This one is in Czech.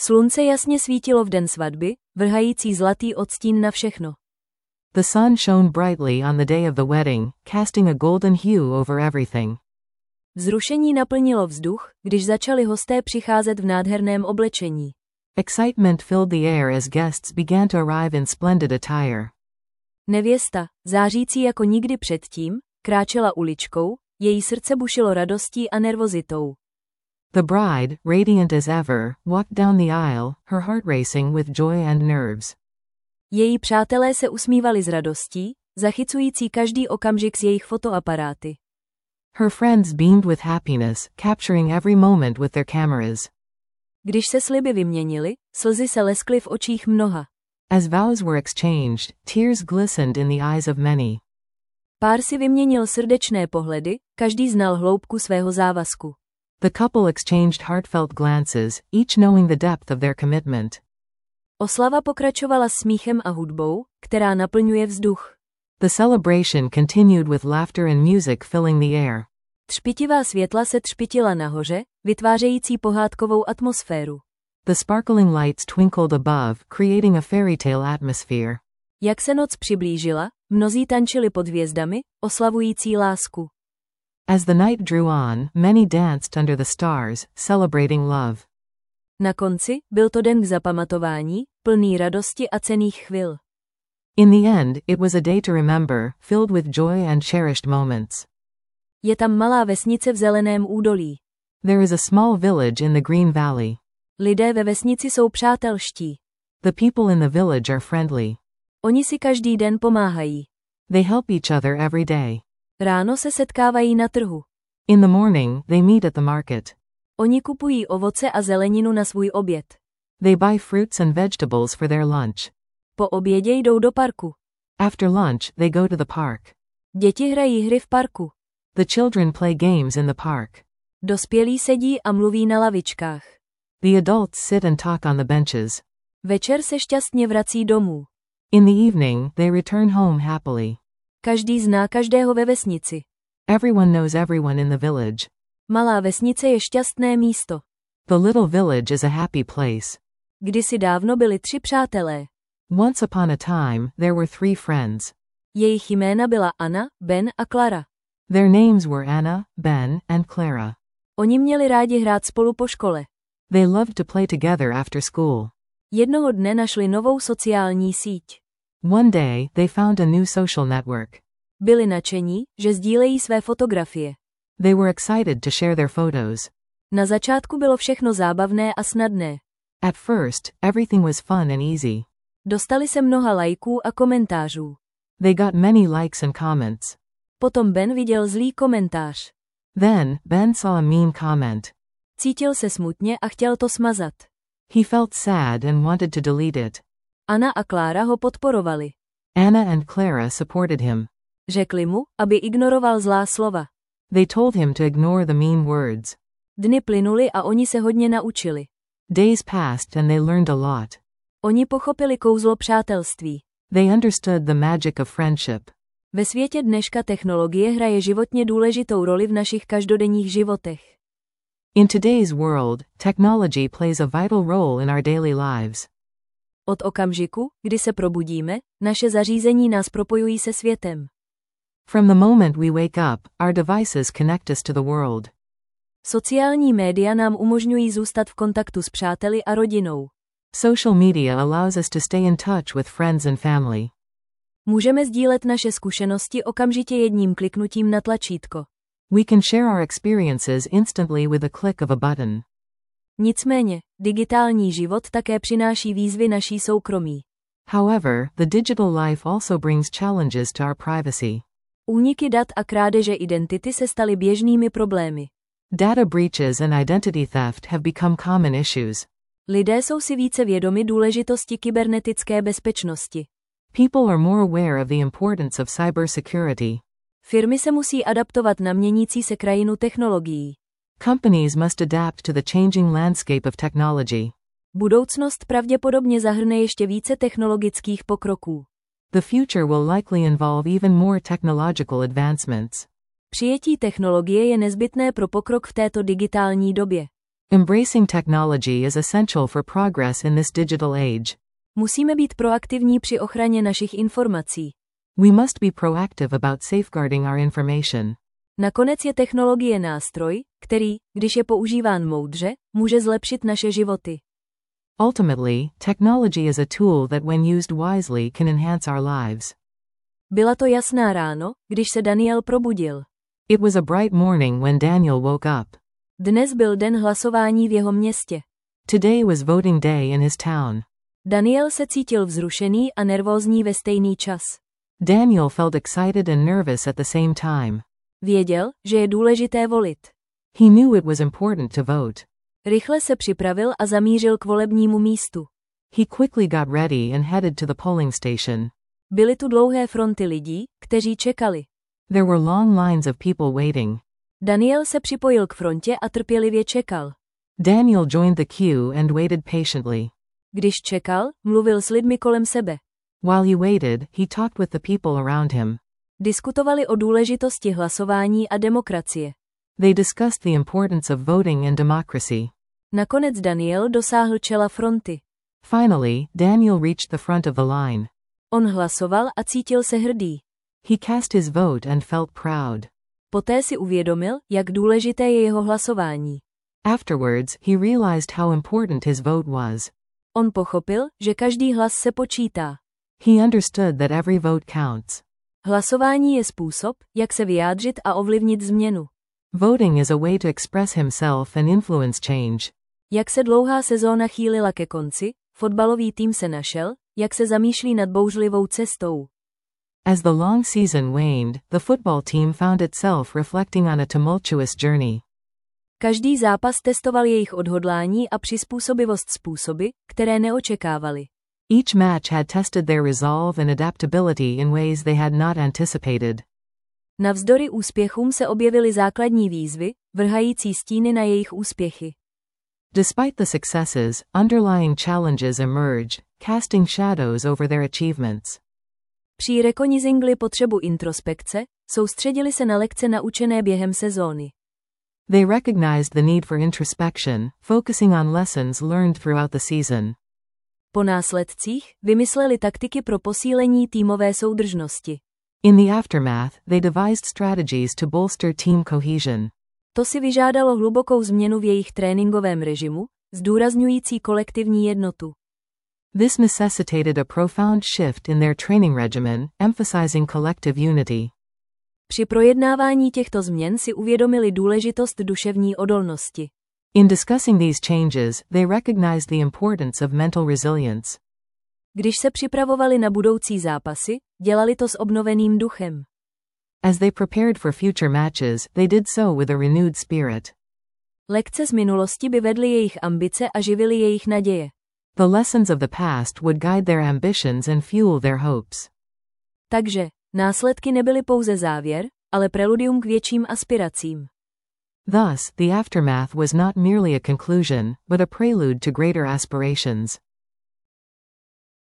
Slunce jasně svítilo v den svatby, vrhající zlatý odstín na všechno. The sun shone brightly on the day of the wedding, casting a golden hue over everything. Vzrušení naplnilo vzduch, když začali hosté přicházet v nádherném oblečení. Excitement filled the air as guests began to arrive in splendid attire. Nevěsta, zářící jako nikdy předtím, kráčela uličkou, její srdce bušilo radostí a nervozitou. The bride, radiant as ever, walked down the aisle, her heart racing with joy and nerves. Její přátelé se usmívali s radostí, zachycující každý okamžik s jejich fotoaparáty. Her friends beamed with happiness, capturing every moment with their cameras. Když se sliby vyměnily, slzy se leskly v očích mnoha. As vows were exchanged, tears glistened in the eyes of many. Pár si vyměnil srdečné pohledy, každý znal hloubku svého závazku. The couple exchanged heartfelt glances, each knowing the depth of their commitment. Oslava pokračovala smíchem a hudbou, která naplňuje vzduch. The celebration continued with laughter and music filling the air. Třpitivá světla se třpitila nahoře, vytvářející pohádkovou atmosféru. The sparkling lights twinkled above, creating a fairy tale atmosphere. Jak se noc přiblížila, mnozí tančili pod hvězdami, oslavující lásku. As the night drew on, many danced under the stars, celebrating love. Na konci, byl to den k zapamatování, plný radosti a cenných chvil. In the end, it was a day to remember, filled with joy and cherished moments. Je tam malá vesnice v zeleném údolí. There is a small village in the Green Valley. Lidé ve vesnici jsou přátelští. The people in the village are friendly. Oni si každý den pomáhají. They help each other every day. Ráno se setkávají na trhu. In the morning, they meet at the market. Oni kupují ovoce a zeleninu na svůj oběd. They buy fruits and vegetables for their lunch. Po obědě jdou do parku. After lunch, they go to the park. Děti hrají hry v parku. The children play games in the park. Dospělí sedí a mluví na lavičkách. The adults sit and talk on the benches. Večer se šťastně vrací domů. In the evening, they return home happily. Každý zná každého ve vesnici. Everyone knows everyone in the village. Malá vesnice je šťastné místo. The little village is a happy place. Kdysi dávno byli 3 přátelé. Once upon a time, there were 3 friends. Jejich jména byla Anna, Ben a Clara. Their names were Anna, Ben, and Clara. Oni měli rádi hrát spolu po škole. They loved to play together after school. Jednoho dne našli novou sociální síť. One day, they found a new social network. Byli nadšení, že sdílejí své fotografie. They were excited to share their photos. Na začátku bylo všechno zábavné a snadné. At first, everything was fun and easy. Dostali se mnoha lajků a komentářů. They got many likes and comments. Potom Ben viděl zlý komentář. Then, Ben saw a mean comment. Cítil se smutně a chtěl to smazat. He felt sad and wanted to delete it. Anna a Clara ho podporovali. Anna and Clara supported him. Řekli mu, aby ignoroval zlá slova. They told him to ignore the mean words. Dny plynuly a oni se hodně naučili. Days passed and they learned a lot. Oni pochopili kouzlo přátelství. They understood the magic of friendship. Ve světě dneška technologie hraje životně důležitou roli v našich každodenních životech. In today's world, technology plays a vital role in our daily lives. Od okamžiku, kdy se probudíme, naše zařízení nás propojují se světem. From the moment we wake up, our devices connect us to the world. Sociální média nám umožňují zůstat v kontaktu s přáteli a rodinou. Social media allows us to stay in touch with friends and family. Můžeme sdílet naše zkušenosti okamžitě jedním kliknutím na tlačítko. We can share our experiences instantly with a click of a button. Nicméně, digitální život také přináší výzvy naší soukromí. However, the digital life also brings challenges to our privacy. Úniky dat a krádeže identity se staly běžnými problémy. Data breaches and identity theft have become common issues. Lidé jsou si více vědomi důležitosti kybernetické bezpečnosti. People are more aware of the importance of cybersecurity. Firmy se musí adaptovat na měnící se krajinu technologií. Companies must adapt to the changing landscape of technology. Budoucnost pravděpodobně zahrne ještě více technologických pokroků. The future will likely involve even more technological advancements. Přijetí technologie je nezbytné pro pokrok v této digitální době. Embracing technology is essential for progress in this digital age. Musíme být proaktivní při ochraně našich informací. We must be proactive about safeguarding our information. Nakonec je technologie nástroj, který, když je používán moudře, může zlepšit naše životy. Ultimately, technology is a tool that when used wisely can enhance our lives. Byla to jasná ráno, když se Daniel probudil. It was a bright morning when Daniel woke up. Dnes byl den hlasování v jeho městě. Today was voting day in his town. Daniel se cítil vzrušený a nervózní ve stejný čas. Daniel felt excited and nervous at the same time. Věděl, že je důležité volit. He knew it was important to vote. Rychle se připravil a zamířil k volebnímu místu. He quickly got ready and headed to the polling station. Byly tu dlouhé fronty lidí, kteří čekali. There were long lines of people waiting. Daniel se připojil k frontě a trpělivě čekal. Daniel joined the queue and waited patiently. Když čekal, mluvil s lidmi kolem sebe. While he waited, he talked with the people around him. Diskutovali o důležitosti hlasování a demokracie. They discussed the importance of voting and democracy. Nakonec Daniel dosáhl čela fronty. Finally, Daniel reached the front of the line. On hlasoval a cítil se hrdý. He cast his vote and felt proud. Poté si uvědomil, jak důležité je jeho hlasování. Afterwards, he realized how important his vote was. On pochopil, že každý hlas se počítá. He understood that every vote counts. Hlasování je způsob, jak se vyjádřit a ovlivnit změnu. Voting is a way to express himself and influence change. Jak se dlouhá sezóna chýlila ke konci, fotbalový tým se našel, jak se zamýšlí nad bouřlivou cestou. As the long season waned, the football team found itself reflecting on a tumultuous journey. Každý zápas testoval jejich odhodlání a přizpůsobivost způsoby, které neočekávali. Each match had tested their resolve and adaptability in ways they had not anticipated. Navzdory úspěchům se objevily základní výzvy, vrhající stíny na jejich úspěchy. Despite the successes, underlying challenges emerged, casting shadows over their achievements. Při rekonizingli potřebu introspekce, soustředili se na lekce naučené během sezóny. They recognized the need for introspection, focusing on lessons learned throughout the season. Po následcích vymysleli taktiky pro posílení týmové soudržnosti. In the aftermath, they devised strategies to bolster team cohesion. To si vyžádalo hlubokou změnu v jejich tréninkovém režimu, zdůrazňující kolektivní jednotu. This necessitated a profound shift in their training regimen, emphasizing collective unity. Při projednávání těchto změn si uvědomili důležitost duševní odolnosti. In discussing these changes, they recognized the importance of mental resilience. Když se připravovali na budoucí zápasy, dělali to s obnoveným duchem. As they prepared for future matches, they did so with a renewed spirit. Lekce z minulosti by vedly jejich ambice a živily jejich naděje. The lessons of the past would guide their ambitions and fuel their hopes. Takže, následky nebyly pouze závěr, ale preludium k větším aspiracím. Thus, the aftermath was not merely a conclusion, but a prelude to greater aspirations.